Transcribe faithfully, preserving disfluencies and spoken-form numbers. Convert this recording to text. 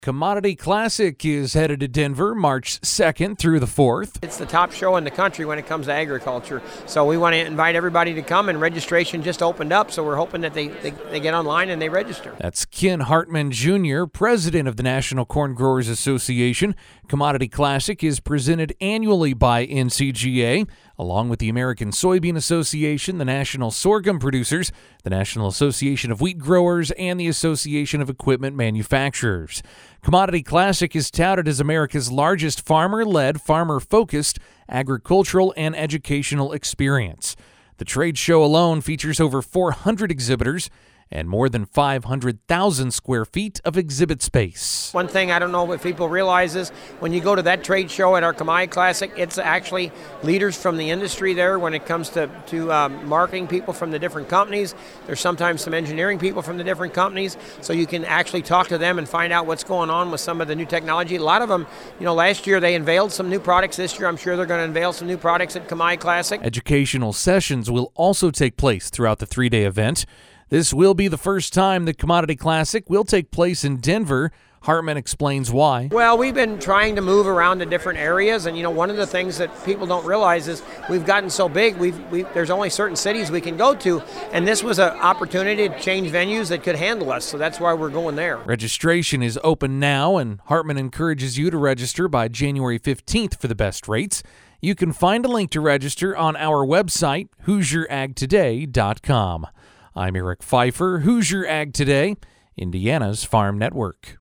Commodity Classic is headed to Denver March second through the fourth. It's the top show in the country when it comes to agriculture. So we want to invite everybody to come, and registration just opened up, so we're hoping that they, they, they get online and they register. That's Ken Hartman Junior, president of the National Corn Growers Association. Commodity Classic is presented annually by N C G A, along with the American Soybean Association, the National Sorghum Producers, the National Association of Wheat Growers, and the Association of Equipment Manufacturers. Commodity Classic is touted as America's largest farmer-led, farmer-focused agricultural and educational experience. The trade show alone features over four hundred exhibitors and more than five hundred thousand square feet of exhibit space. One thing I don't know if people realize is when you go to that trade show at our Commodity Classic, it's actually leaders from the industry there when it comes to, to um, marketing people from the different companies. There's sometimes some engineering people from the different companies, so you can actually talk to them and find out what's going on with some of the new technology. A lot of them, you know, last year they unveiled some new products. This year I'm sure they're going to unveil some new products at Commodity Classic. Educational sessions will also take place throughout the three-day event. This will be the first time the Commodity Classic will take place in Denver. Hartman explains why. Well, we've been trying to move around to different areas, and you know, one of the things that people don't realize is we've gotten so big, we've, we there's only certain cities we can go to, and this was an opportunity to change venues that could handle us, so that's why we're going there. Registration is open now, and Hartman encourages you to register by January fifteenth for the best rates. You can find a link to register on our website, hoosier ag today dot com. I'm Eric Pfeiffer, Hoosier Ag Today, Indiana's Farm Network.